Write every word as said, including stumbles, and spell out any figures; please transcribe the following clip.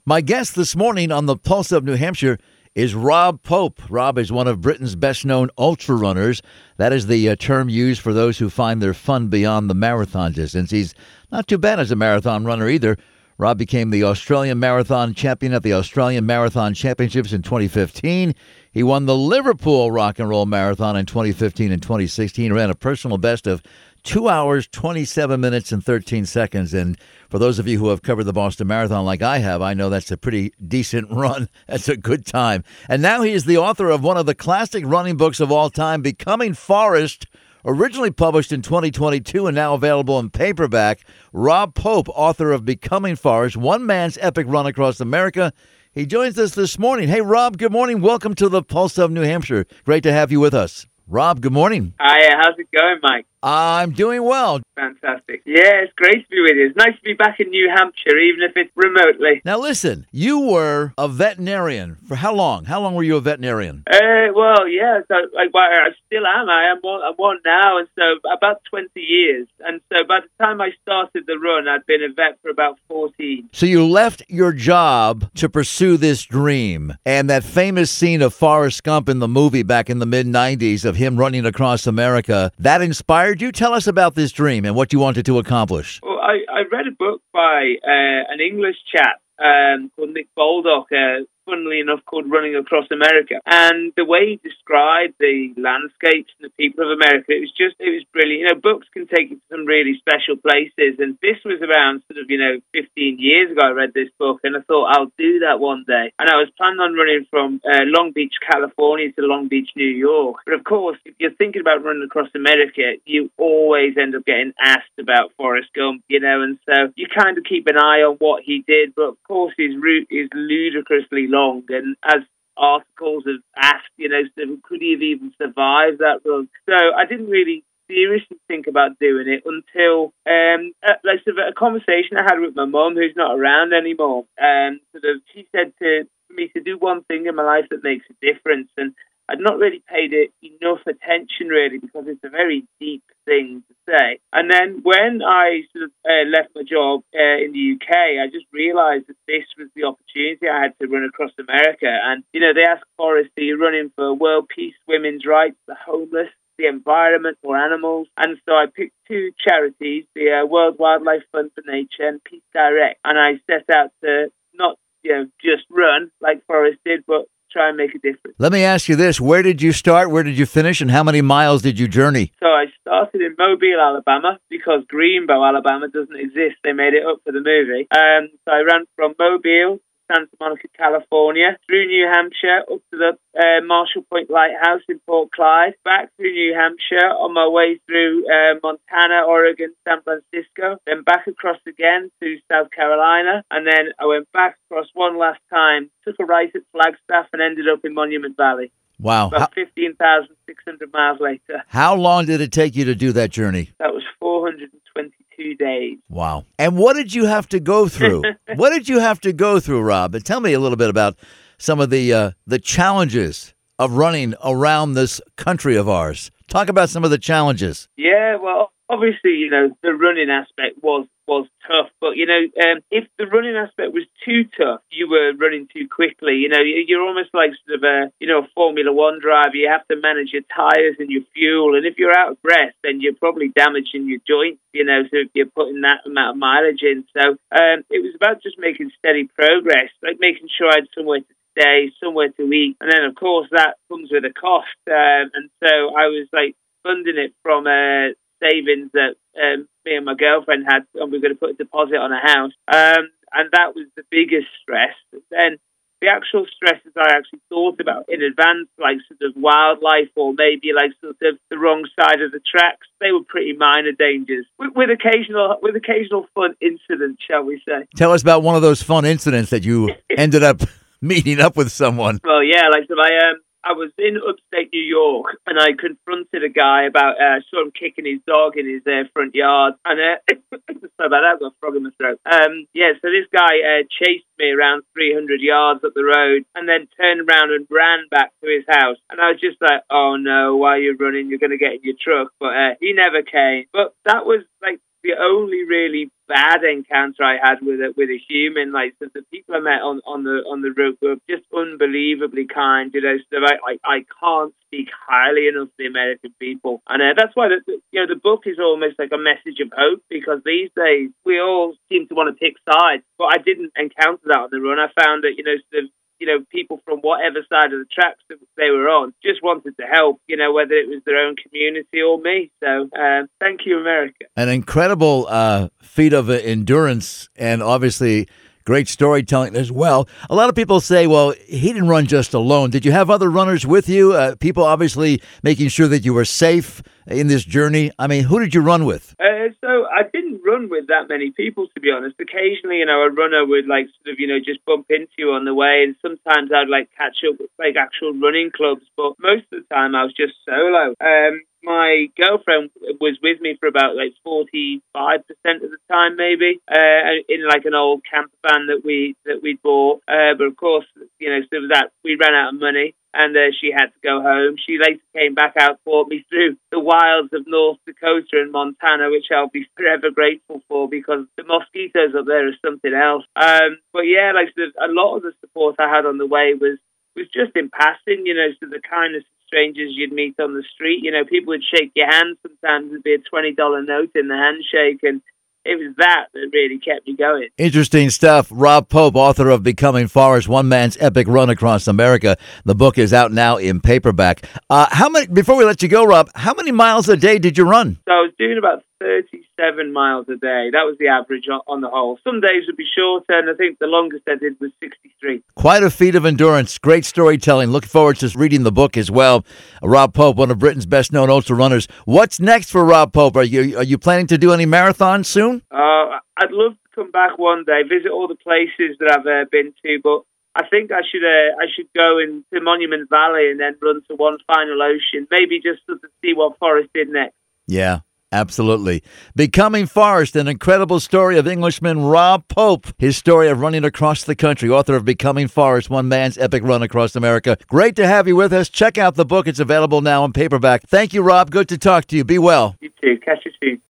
My guest this morning on the Pulse of New Hampshire is Rob Pope. Rob is one of Britain's best-known ultra runners. That is the uh, term used for those who find their fun beyond the marathon distance. He's not too bad as a marathon runner either. Rob became the Australian Marathon champion at the Australian Marathon Championships in twenty fifteen. He won the Liverpool Rock and Roll Marathon in twenty fifteen and twenty sixteen, ran a personal best of two hours, twenty-seven minutes, and thirteen seconds. And for those of you who have covered the Boston Marathon like I have, I know that's a pretty decent run. That's a good time. And now he is the author of one of the classic running books of all time, Becoming Forrest, originally published in twenty twenty-two and now available in paperback. Rob Pope, author of Becoming Forrest, one man's epic run across America. He joins us this morning. Hey, Rob, good morning. Welcome to the Pulse of New Hampshire. Great to have you with us. Rob, good morning. Hi, how's it going, Mike? I'm doing well. Fantastic. Yeah, it's great to be with you. It's nice to be back in New Hampshire, even if it's remotely. Now, listen, you were a veterinarian for how long? How long were you a veterinarian? Uh, well, yeah, so like, well, I still am. I am one, I'm one now, and so about twenty years. And so by the time I started the run, I'd been a vet for about fourteen. So you left your job to pursue this dream. And that famous scene of Forrest Gump in the movie back in the mid nineties of him running across America, that inspired you? Tell us about this dream and what you wanted to accomplish. Well, I, I read a book by uh, an English chap um, called Nick Baldock, uh, funnily enough, called Running Across America. And the way he described the landscapes and the people of America, it was just, it was brilliant. You know, books can take you to some really special places. And this was around sort of, you know, fifteen years ago I read this book, and I thought, I'll do that one day. And I was planning on running from uh, Long Beach, California to Long Beach, New York. But of course, if you're thinking about running across America, you always end up getting asked about Forrest Gump, you know, and so you kind of keep an eye on what he did. But of course, his route is ludicrously long, and as articles have asked, you know, could he have even survived that run? So I didn't really seriously think about doing it until um, uh, like sort of a conversation I had with my mum, who's not around anymore. Um, sort of, she said to for me to do one thing in my life that makes a difference, and I'd not really paid it enough attention, really, because it's a very deep thing to say. And then when I sort of uh, left my job uh, in the U K, I just realised that this was the opportunity I had to run across America. And, you know, they asked Forrest, are you running for world peace, women's rights, the homeless, the environment, or animals? And so I picked two charities, the uh, World Wildlife Fund for Nature and Peace Direct. And I set out to not, you know, just run like Forrest did, but try and make a difference. Let me ask you this. Where did you start? Where did you finish? And how many miles did you journey? So I started in Mobile, Alabama, because Greenbow, Alabama doesn't exist. They made it up for the movie. Um, so I ran from Mobile, Santa Monica, California, through New Hampshire, up to the uh, Marshall Point Lighthouse in Port Clyde, back through New Hampshire, on my way through uh, Montana, Oregon, San Francisco, then back across again to South Carolina, and then I went back across one last time, took a right at Flagstaff, and ended up in Monument Valley. Wow. About fifteen thousand six hundred miles later. How long did it take you to do that journey? That was four hundred twenty-two days. Wow. And what did you have to go through? What did you have to go through, Rob? And tell me a little bit about some of the uh, the challenges of running around this country of ours. Talk about some of the challenges. Yeah, well, obviously, you know, the running aspect was was tough. But, you know, um, if the running aspect was too tough, you were running too quickly. You know, you're almost like sort of a, you know, a Formula One driver. You have to manage your tires and your fuel. And if you're out of breath, then you're probably damaging your joints, you know, so if you're putting that amount of mileage in. So um, it was about just making steady progress, like making sure I had somewhere to stay, somewhere to eat. And then, of course, that comes with a cost. Um, and so I was like funding it from uh, savings that um, me and my girlfriend had, and we were going to put a deposit on a house. Um, and that was the biggest stress. But then the actual stresses I actually thought about in advance, like sort of wildlife or maybe like sort of the wrong side of the tracks, they were pretty minor dangers with, with occasional with occasional fun incidents, shall we say. Tell us about one of those fun incidents that you ended up meeting up with someone. Well, yeah, like so I um I was in upstate New York, and I confronted a guy about uh, saw him kicking his dog in his uh, front yard, and uh, sorry about that, I've got a frog in my throat. Um, yeah, so this guy uh, chased me around three hundred yards up the road, and then turned around and ran back to his house. And I was just like, "Oh no, why are you running? You're going to get in your truck." But uh, he never came. But that was like the only really bad encounter I had with a, with a human. Like so the people I met on, on the on the road were just unbelievably kind. You know, so I, I, I can't speak highly enough of the American people, and uh, that's why the, the, you know the book is almost like a message of hope, because these days we all seem to want to pick sides, but I didn't encounter that on the run. I found that you know sort of, you know, people from whatever side of the tracks that they were on just wanted to help, you know, whether it was their own community or me. So um, thank you, America. An incredible uh, feat of endurance and obviously great storytelling as well. A lot of people say, well, he didn't run just alone. Did you have other runners with you? Uh, people obviously making sure that you were safe in this journey. I mean, who did you run with? Uh, so I didn't run with that many people, to be honest. Occasionally, you know, a runner would like sort of, you know, just bump into you on the way, and sometimes I'd like catch up with like actual running clubs. But most of the time, I was just solo. Um, my girlfriend was with me for about like forty-five percent of the time, maybe, uh, in like an old camper van that we that we bought. Uh, but of course, you know, so that we ran out of money, and uh, she had to go home. She later came back out, brought me through the wilds of North Dakota and Montana, which I'll be forever grateful for, because the mosquitoes up there are something else. Um, but yeah, like so a lot of the support I had on the way was was just in passing, you know, so the kindness of strangers you'd meet on the street. You know, people would shake your hand. Sometimes there'd be a twenty dollar note in the handshake, and it was that that really kept me going. Interesting stuff. Rob Pope, author of Becoming Forrest, One Man's Epic Run Across America. The book is out now in paperback. Uh, how many? Before we let you go, Rob, how many miles a day did you run? So I was doing about thirty-seven miles a day. That was the average on, on the whole. Some days would be shorter, and I think the longest I did was sixty-three. Quite a feat of endurance. Great storytelling. Look forward to reading the book as well. Rob Pope, one of Britain's best-known ultra runners. What's next for Rob Pope? Are you are you planning to do any marathons soon? Uh, I'd love to come back one day, visit all the places that I've uh, been to, but I think I should uh, I should go into Monument Valley and then run to One Final Ocean, maybe just to see what Forrest did next. Yeah. Absolutely. Becoming Forrest, an incredible story of Englishman Rob Pope. His story of running across the country, author of Becoming Forrest, One Man's Epic Run Across America. Great to have you with us. Check out the book. It's available now in paperback. Thank you, Rob. Good to talk to you. Be well. You too. Catch you soon.